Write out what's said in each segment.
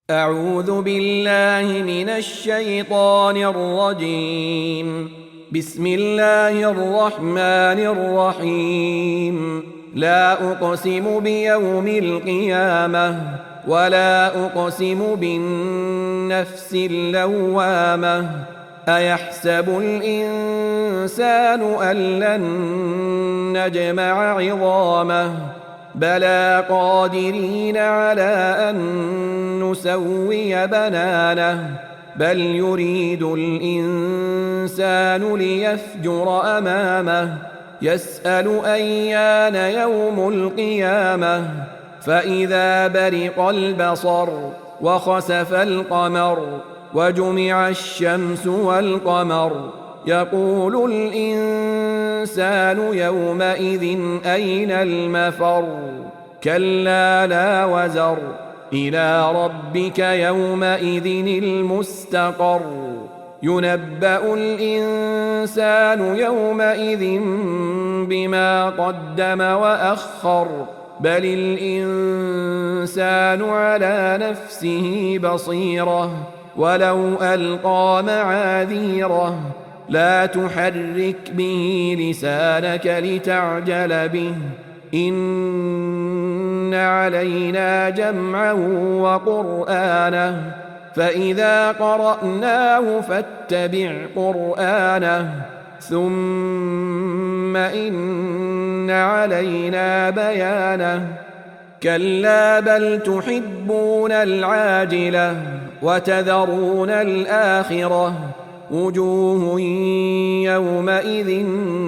أعوذ بالله من الشيطان الرجيم. بسم الله الرحمن الرحيم. لا أقسم بيوم القيامة ولا أقسم بالنفس اللوامة. أيحسب الإنسان أن لن نجمع عظامه بلى قادرين على أن نسوي بنانه بل يريد الإنسان ليفجر أمامه يسأل أيان يوم القيامة فإذا برق البصر وخسف القمر وجمع الشمس والقمر يقول الإنسان يومئذ أين المفر كلا لا وزر إلى ربك يومئذ المستقر ينبأ الإنسان يومئذ بما قدم وأخر بل الإنسان على نفسه بصيرة ولو ألقى معاذيره لا تحرك به لسانك لتعجل به إن علينا جمعه وقرآنه فإذا قرأناه فاتبع قرآنه ثم إن علينا بيانه كلا بل تحبون العاجلة وتذرون الآخرة وجوه يومئذ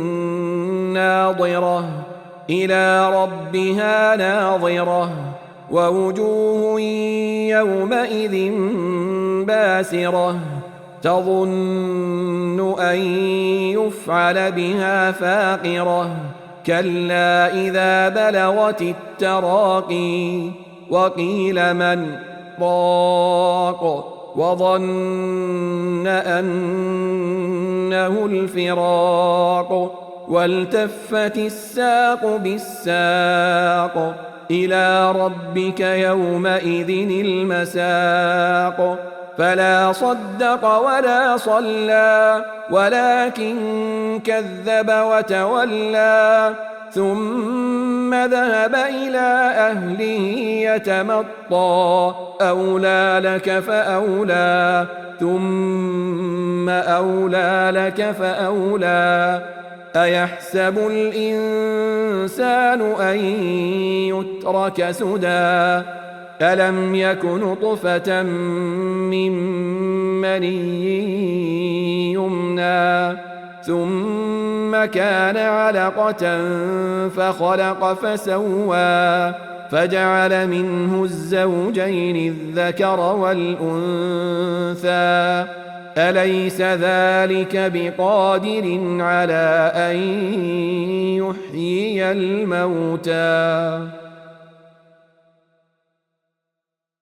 ناظرة إلى ربها ناظرة ووجوه يومئذ باسرة تظن أن يفعل بها فاقرة كلا إذا بلغت التراقي وقيل من راق وظن أنه الفراق والتفت الساق بالساق إلى ربك يومئذ المساق فلا صدق ولا صلى ولكن كذب وتولى ثم ذهب إلى أهله يتمطى أولى لك فأولى ثم أولى لك فأولى أيحسب الإنسان أن يترك سدى ألم يك نطفة من مني يمنى ثم كان علقة فخلق فسوى فجعل منه الزوجين الذكر والأنثى أليس ذلك بقادر على أن يحيي الموتى